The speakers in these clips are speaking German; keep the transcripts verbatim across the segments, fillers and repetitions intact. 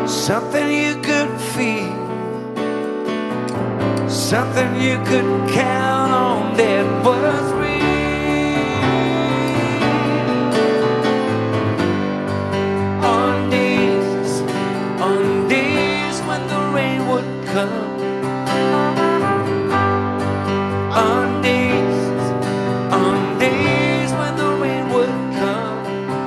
something you could feel, something you could count on that was real. On days, on days when the rain would come, on days, on days when the rain would come,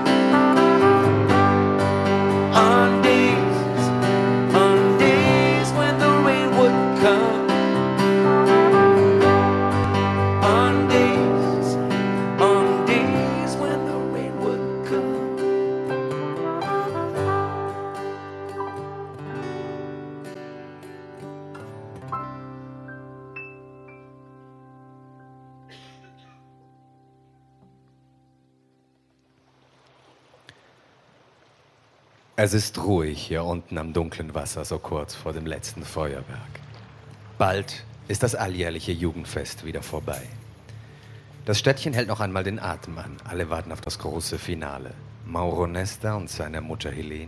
on days, on days when the rain would come, on days, on days when the rain would come. Es ist ruhig hier unten am dunklen Wasser, so kurz vor dem letzten Feuerwerk. Bald ist das alljährliche Jugendfest wieder vorbei. Das Städtchen hält noch einmal den Atem an. Alle warten auf das große Finale. Mauro Nesta und seine Mutter Helene,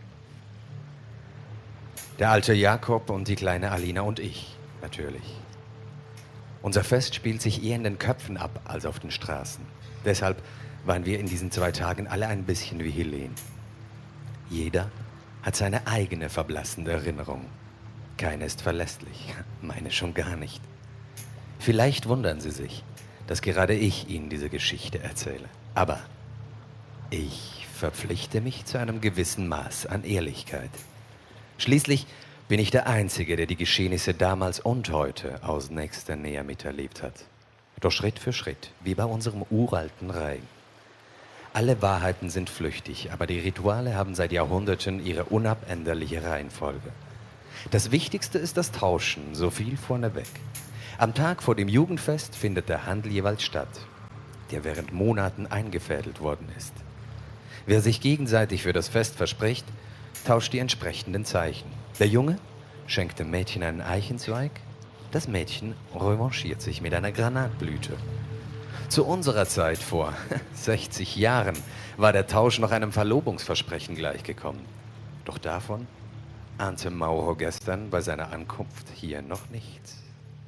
der alte Jakob und die kleine Alina und ich, natürlich. Unser Fest spielt sich eher in den Köpfen ab als auf den Straßen. Deshalb waren wir in diesen zwei Tagen alle ein bisschen wie Helene. Jeder hat seine eigene verblassende Erinnerung. Keine ist verlässlich, meine schon gar nicht. Vielleicht wundern Sie sich, dass gerade ich Ihnen diese Geschichte erzähle. Aber ich verpflichte mich zu einem gewissen Maß an Ehrlichkeit. Schließlich bin ich der Einzige, der die Geschehnisse damals und heute aus nächster Nähe miterlebt hat. Doch Schritt für Schritt, wie bei unserem uralten Reigen. Alle Wahrheiten sind flüchtig, aber die Rituale haben seit Jahrhunderten ihre unabänderliche Reihenfolge. Das Wichtigste ist das Tauschen, so viel vorneweg. Am Tag vor dem Jugendfest findet der Handel jeweils statt, der während Monaten eingefädelt worden ist. Wer sich gegenseitig für das Fest verspricht, tauscht die entsprechenden Zeichen. Der Junge schenkt dem Mädchen einen Eichenzweig, das Mädchen revanchiert sich mit einer Granatblüte. Zu unserer Zeit vor sechzig Jahren war der Tausch noch einem Verlobungsversprechen gleichgekommen. Doch davon ahnte Mauro gestern bei seiner Ankunft hier noch nichts.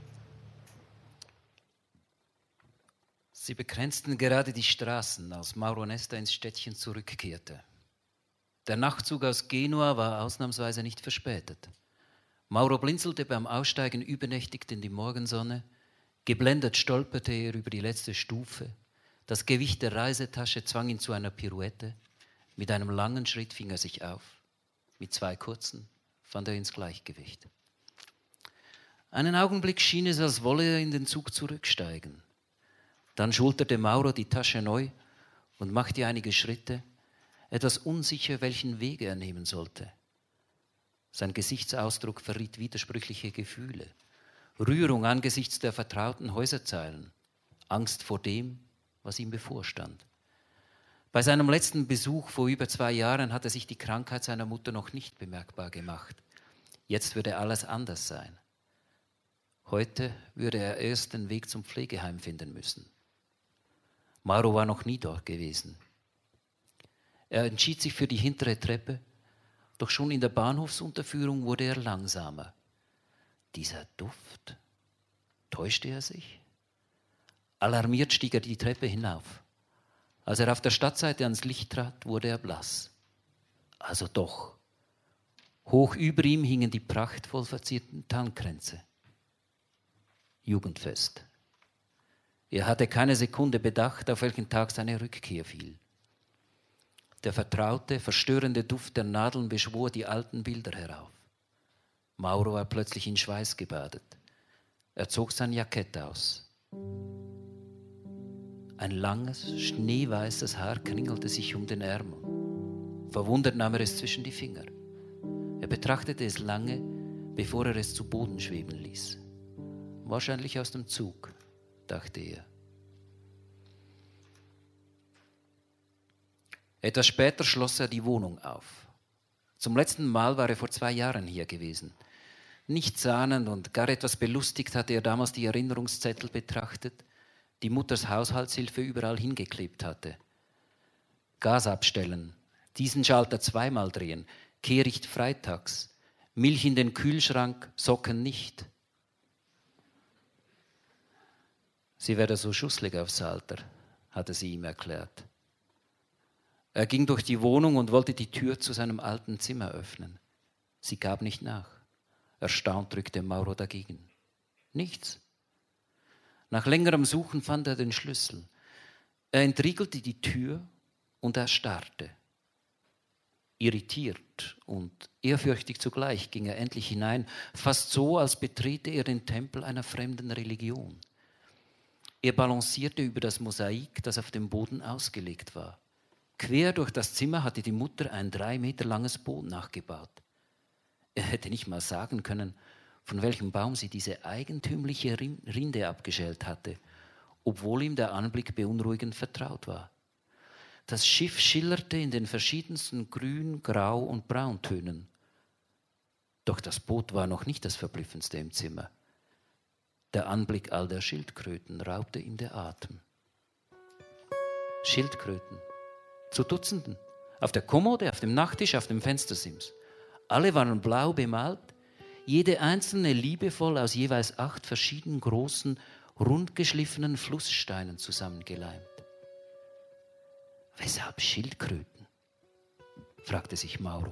Sie begrenzten gerade die Straßen, als Mauro Nesta ins Städtchen zurückkehrte. Der Nachtzug aus Genua war ausnahmsweise nicht verspätet. Mauro blinzelte beim Aussteigen übernächtig in die Morgensonne. Geblendet stolperte er über die letzte Stufe. Das Gewicht der Reisetasche zwang ihn zu einer Pirouette. Mit einem langen Schritt fing er sich auf. Mit zwei kurzen fand er ins Gleichgewicht. Einen Augenblick schien es, als wolle er in den Zug zurücksteigen. Dann schulterte Mauro die Tasche neu und machte einige Schritte, etwas unsicher, welchen Weg er nehmen sollte. Sein Gesichtsausdruck verriet widersprüchliche Gefühle. Rührung angesichts der vertrauten Häuserzeilen, Angst vor dem, was ihm bevorstand. Bei seinem letzten Besuch vor über zwei Jahren hatte sich die Krankheit seiner Mutter noch nicht bemerkbar gemacht. Jetzt würde alles anders sein. Heute würde er erst den Weg zum Pflegeheim finden müssen. Mauro war noch nie dort gewesen. Er entschied sich für die hintere Treppe, doch schon in der Bahnhofsunterführung wurde er langsamer. Dieser Duft, täuschte er sich? Alarmiert stieg er die Treppe hinauf. Als er auf der Stadtseite ans Licht trat, wurde er blass. Also doch. Hoch über ihm hingen die prachtvoll verzierten Tannenkränze. Jugendfest. Er hatte keine Sekunde bedacht, auf welchen Tag seine Rückkehr fiel. Der vertraute, verstörende Duft der Nadeln beschwor die alten Bilder herauf. Mauro war plötzlich in Schweiß gebadet. Er zog sein Jackett aus. Ein langes, schneeweißes Haar kringelte sich um den Ärmel. Verwundert nahm er es zwischen die Finger. Er betrachtete es lange, bevor er es zu Boden schweben ließ. Wahrscheinlich aus dem Zug, dachte er. Etwas später schloss er die Wohnung auf. Zum letzten Mal war er vor zwei Jahren hier gewesen. Nichts ahnend und gar etwas belustigt hatte er damals die Erinnerungszettel betrachtet, die Mutters Haushaltshilfe überall hingeklebt hatte. Gas abstellen, diesen Schalter zweimal drehen, Kehricht freitags, Milch in den Kühlschrank, Socken nicht. Sie werde so schusselig aufs Alter, hatte sie ihm erklärt. Er ging durch die Wohnung und wollte die Tür zu seinem alten Zimmer öffnen. Sie gab nicht nach. Erstaunt drückte Mauro dagegen. Nichts. Nach längerem Suchen fand er den Schlüssel. Er entriegelte die Tür und erstarrte. Irritiert und ehrfürchtig zugleich ging er endlich hinein, fast so, als betrete er den Tempel einer fremden Religion. Er balancierte über das Mosaik, das auf dem Boden ausgelegt war. Quer durch das Zimmer hatte die Mutter ein drei Meter langes Boot nachgebaut. Er hätte nicht mal sagen können, von welchem Baum sie diese eigentümliche Rinde abgeschält hatte, obwohl ihm der Anblick beunruhigend vertraut war. Das Schiff schillerte in den verschiedensten Grün-, Grau- und Brauntönen. Doch das Boot war noch nicht das Verblüffendste im Zimmer. Der Anblick all der Schildkröten raubte ihm der Atem. Schildkröten, zu Dutzenden, auf der Kommode, auf dem Nachttisch, auf dem Fenstersims. Alle waren blau bemalt, jede einzelne liebevoll aus jeweils acht verschiedenen großen, rundgeschliffenen Flusssteinen zusammengeleimt. Weshalb Schildkröten? Fragte sich Mauro.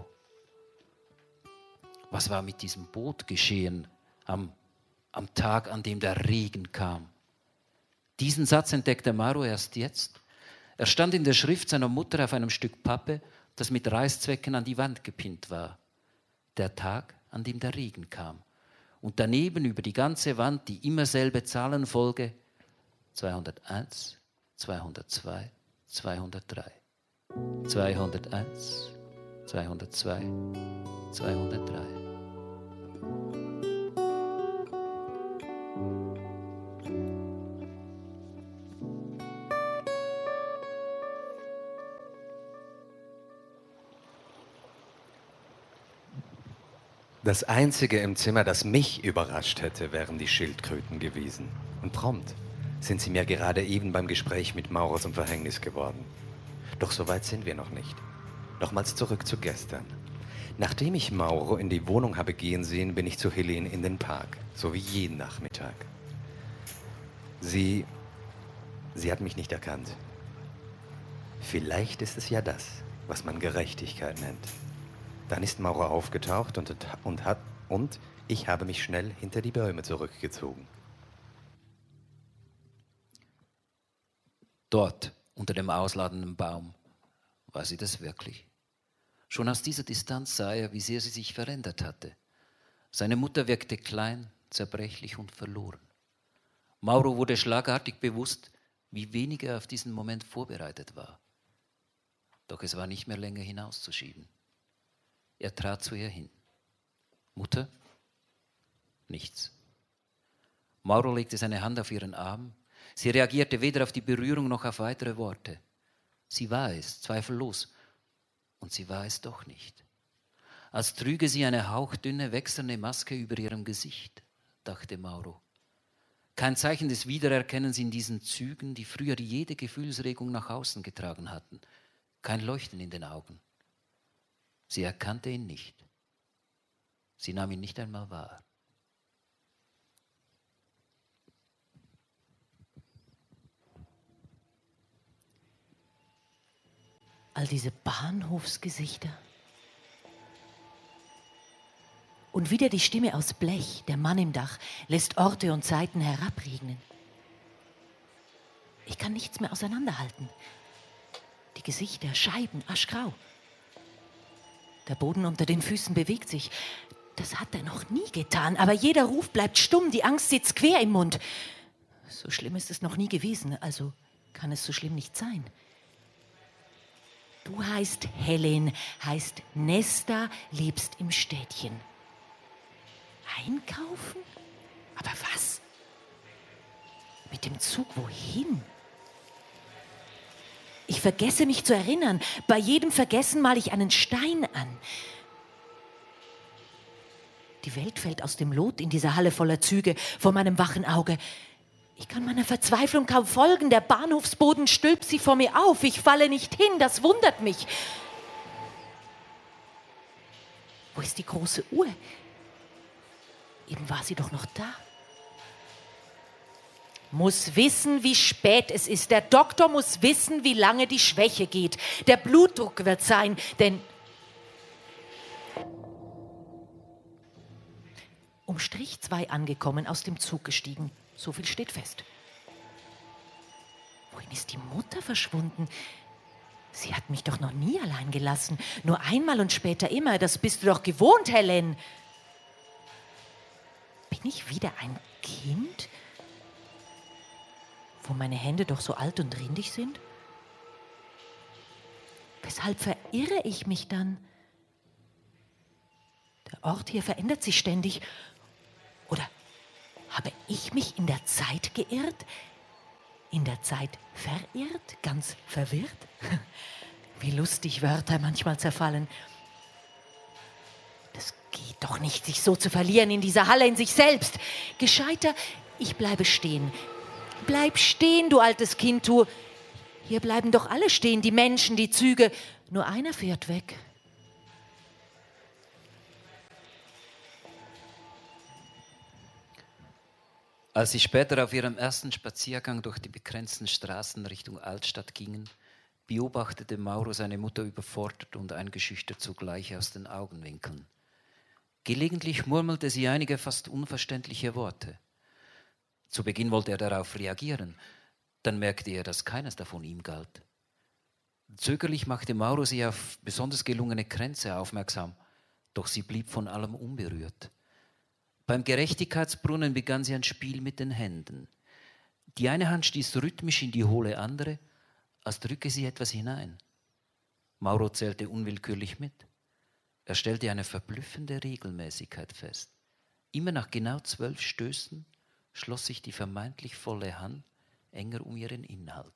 Was war mit diesem Boot geschehen am, am Tag, an dem der Regen kam? Diesen Satz entdeckte Mauro erst jetzt. Er stand in der Schrift seiner Mutter auf einem Stück Pappe, das mit Reißzwecken an die Wand gepinnt war. Der Tag, an dem der Regen kam. Und daneben über die ganze Wand die immer selbe Zahlenfolge zweihunderteins, zweihundertzwei, zweihundertdrei. zweihunderteins, zweihundertzwei, zweihundertdrei. Das Einzige im Zimmer, das mich überrascht hätte, wären die Schildkröten gewesen. Und prompt sind sie mir gerade eben beim Gespräch mit Mauro zum Verhängnis geworden. Doch so weit sind wir noch nicht. Nochmals zurück zu gestern. Nachdem ich Mauro in die Wohnung habe gehen sehen, bin ich zu Helene in den Park, so wie jeden Nachmittag. Sie, sie hat mich nicht erkannt. Vielleicht ist es ja das, was man Gerechtigkeit nennt. Dann ist Mauro aufgetaucht und, und, hat, und ich habe mich schnell hinter die Bäume zurückgezogen. Dort, unter dem ausladenden Baum, war sie das wirklich. Schon aus dieser Distanz sah er, wie sehr sie sich verändert hatte. Seine Mutter wirkte klein, zerbrechlich und verloren. Mauro wurde schlagartig bewusst, wie wenig er auf diesen Moment vorbereitet war. Doch es war nicht mehr länger hinauszuschieben. Er trat zu ihr hin. Mutter? Nichts. Mauro legte seine Hand auf ihren Arm. Sie reagierte weder auf die Berührung noch auf weitere Worte. Sie war es, zweifellos. Und sie war es doch nicht. Als trüge sie eine hauchdünne, wechselnde Maske über ihrem Gesicht, dachte Mauro. Kein Zeichen des Wiedererkennens in diesen Zügen, die früher jede Gefühlsregung nach außen getragen hatten. Kein Leuchten in den Augen. Sie erkannte ihn nicht. Sie nahm ihn nicht einmal wahr. All diese Bahnhofsgesichter. Und wieder die Stimme aus Blech, der Mann im Dach, lässt Orte und Zeiten herabregnen. Ich kann nichts mehr auseinanderhalten. Die Gesichter, Scheiben, aschgrau. Der Boden unter den Füßen bewegt sich. Das hat er noch nie getan, aber jeder Ruf bleibt stumm, die Angst sitzt quer im Mund. So schlimm ist es noch nie gewesen, also kann es so schlimm nicht sein. Du heißt Helen, heißt Nesta, lebst im Städtchen. Einkaufen? Aber was? Mit dem Zug wohin? Ich vergesse mich zu erinnern. Bei jedem Vergessen male ich einen Stein an. Die Welt fällt aus dem Lot in dieser Halle voller Züge vor meinem wachen Auge. Ich kann meiner Verzweiflung kaum folgen. Der Bahnhofsboden stülpt sie vor mir auf. Ich falle nicht hin, das wundert mich. Wo ist die große Uhr? Eben war sie doch noch da. Muss wissen, wie spät es ist. Der Doktor muss wissen, wie lange die Schwäche geht. Der Blutdruck wird sein, denn um Strich zwei angekommen, aus dem Zug gestiegen. So viel steht fest. Wohin ist die Mutter verschwunden? Sie hat mich doch noch nie allein gelassen. Nur einmal und später immer. Das bist du doch gewohnt, Helen. Bin ich wieder ein Kind, wo meine Hände doch so alt und rindig sind? Weshalb verirre ich mich dann? Der Ort hier verändert sich ständig. Oder habe ich mich in der Zeit geirrt? In der Zeit verirrt? Ganz verwirrt? Wie lustig Wörter manchmal zerfallen. Das geht doch nicht, sich so zu verlieren in dieser Halle in sich selbst. Gescheiter, ich bleibe stehen. Bleib stehen, du altes Kind, du. Hier bleiben doch alle stehen, die Menschen, die Züge. Nur einer fährt weg. Als sie später auf ihrem ersten Spaziergang durch die begrenzten Straßen Richtung Altstadt gingen, beobachtete Mauro seine Mutter überfordert und eingeschüchtert zugleich aus den Augenwinkeln. Gelegentlich murmelte sie einige fast unverständliche Worte. Zu Beginn wollte er darauf reagieren, dann merkte er, dass keines davon ihm galt. Zögerlich machte Mauro sie auf besonders gelungene Kränze aufmerksam, doch sie blieb von allem unberührt. Beim Gerechtigkeitsbrunnen begann sie ein Spiel mit den Händen. Die eine Hand stieß rhythmisch in die hohle andere, als drücke sie etwas hinein. Mauro zählte unwillkürlich mit. Er stellte eine verblüffende Regelmäßigkeit fest. Immer nach genau zwölf Stößen schloss sich die vermeintlich volle Hand enger um ihren Inhalt.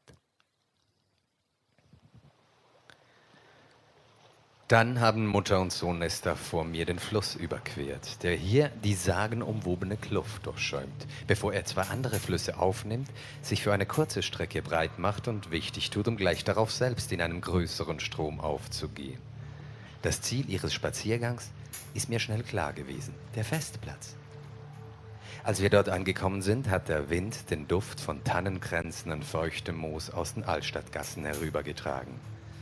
Dann haben Mutter und Sohn Nesta vor mir den Fluss überquert, der hier die sagenumwobene Kluft durchschäumt, bevor er zwei andere Flüsse aufnimmt, sich für eine kurze Strecke breit macht und wichtig tut, um gleich darauf selbst in einem größeren Strom aufzugehen. Das Ziel ihres Spaziergangs ist mir schnell klar gewesen, der Festplatz. Als wir dort angekommen sind, hat der Wind den Duft von Tannenkränzen und feuchtem Moos aus den Altstadtgassen herübergetragen.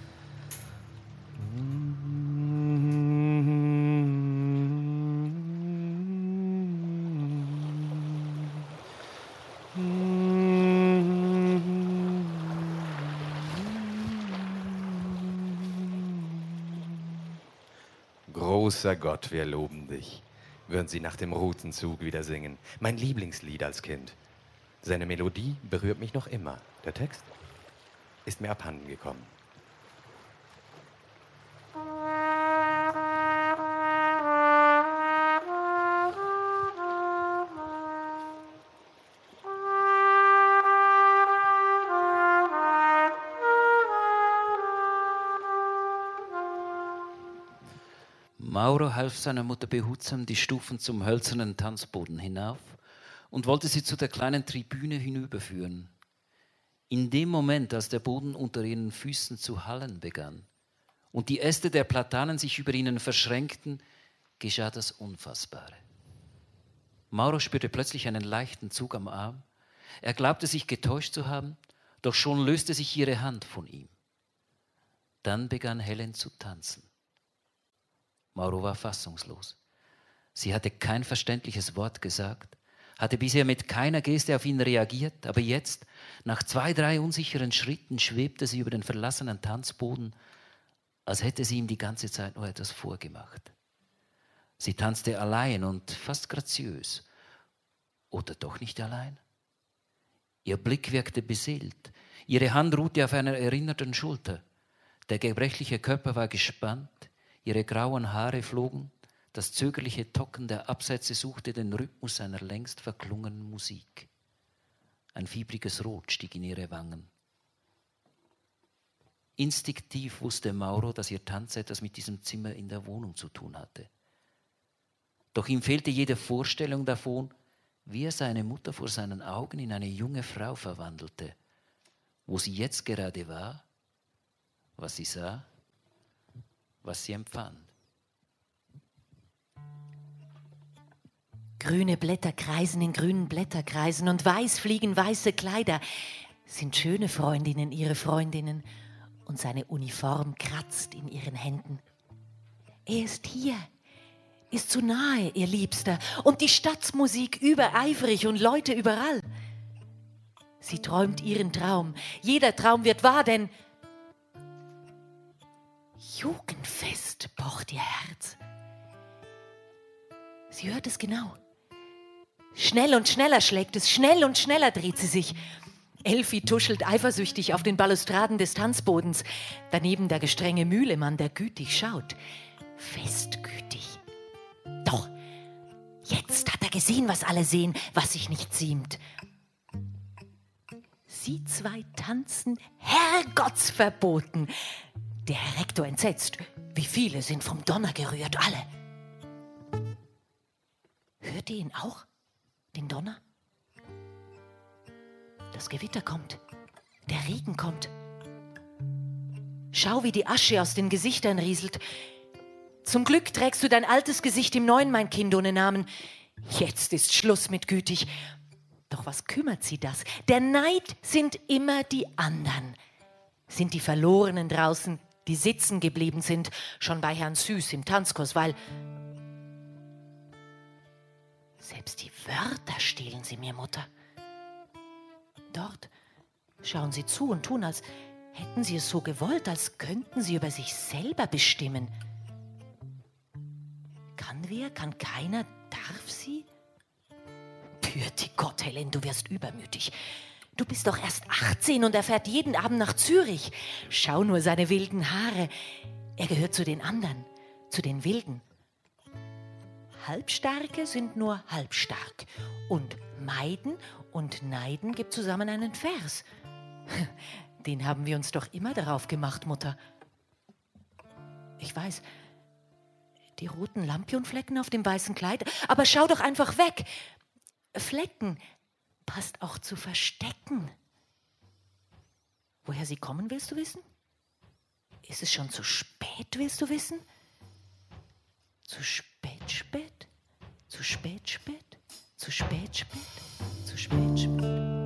Großer Gott, wir loben dich, würden sie nach dem Rutenzug wieder singen. Mein Lieblingslied als Kind. Seine Melodie berührt mich noch immer. Der Text ist mir abhanden gekommen. Mauro half seiner Mutter behutsam die Stufen zum hölzernen Tanzboden hinauf und wollte sie zu der kleinen Tribüne hinüberführen. In dem Moment, als der Boden unter ihren Füßen zu hallen begann und die Äste der Platanen sich über ihnen verschränkten, geschah das Unfassbare. Mauro spürte plötzlich einen leichten Zug am Arm. Er glaubte, sich getäuscht zu haben, doch schon löste sich ihre Hand von ihm. Dann begann Helen zu tanzen. Mauro war fassungslos. Sie hatte kein verständliches Wort gesagt, hatte bisher mit keiner Geste auf ihn reagiert, aber jetzt, nach zwei, drei unsicheren Schritten, schwebte sie über den verlassenen Tanzboden, als hätte sie ihm die ganze Zeit nur etwas vorgemacht. Sie tanzte allein und fast graziös. Oder doch nicht allein? Ihr Blick wirkte beseelt. Ihre Hand ruhte auf einer erinnerten Schulter. Der gebrechliche Körper war gespannt. Ihre grauen Haare flogen, das zögerliche Tocken der Absätze suchte den Rhythmus einer längst verklungenen Musik. Ein fiebriges Rot stieg in ihre Wangen. Instinktiv wusste Mauro, dass ihr Tanz etwas mit diesem Zimmer in der Wohnung zu tun hatte. Doch ihm fehlte jede Vorstellung davon, wie er seine Mutter vor seinen Augen in eine junge Frau verwandelte, wo sie jetzt gerade war, was sie sah, was sie empfand. Grüne Blätter kreisen in grünen Blätterkreisen und weiß fliegen weiße Kleider. Sind schöne Freundinnen ihre Freundinnen und seine Uniform kratzt in ihren Händen. Er ist hier, ist zu nahe, ihr Liebster, und die Stadtmusik übereifrig und Leute überall. Sie träumt ihren Traum. Jeder Traum wird wahr, denn Jugendfest pocht ihr Herz. Sie hört es genau. Schnell und schneller schlägt es, schnell und schneller dreht sie sich. Elfi tuschelt eifersüchtig auf den Balustraden des Tanzbodens. Daneben der gestrenge Mühlemann, der gütig schaut. Festgütig. Doch, jetzt hat er gesehen, was alle sehen, was sich nicht ziemt. Sie zwei tanzen Herrgottsverboten. Der Herr Rektor entsetzt. Wie viele sind vom Donner gerührt, alle. Hört ihr ihn auch, den Donner? Das Gewitter kommt, der Regen kommt. Schau, wie die Asche aus den Gesichtern rieselt. Zum Glück trägst du dein altes Gesicht im Neuen, mein Kind, ohne Namen. Jetzt ist Schluss mit gütig. Doch was kümmert sie das? Der Neid sind immer die anderen. Sind die Verlorenen draußen, die sitzen geblieben sind, schon bei Herrn Süß im Tanzkurs, weil selbst die Wörter stehlen sie mir, Mutter. Dort schauen sie zu und tun, als hätten sie es so gewollt, als könnten sie über sich selber bestimmen. Kann wer, kann keiner, darf sie? Pürti Gott, Helen, du wirst übermütig. Du bist doch erst achtzehn und er fährt jeden Abend nach Zürich. Schau nur seine wilden Haare. Er gehört zu den anderen, zu den Wilden. Halbstarke sind nur halbstark. Und meiden und neiden gibt zusammen einen Vers. Den haben wir uns doch immer darauf gemacht, Mutter. Ich weiß, die roten Lampionflecken auf dem weißen Kleid, aber schau doch einfach weg. Flecken passt auch zu verstecken. Woher sie kommen, willst du wissen? Ist es schon zu spät, willst du wissen? Zu spät, spät, zu spät, spät, zu spät, spät, zu spät, spät.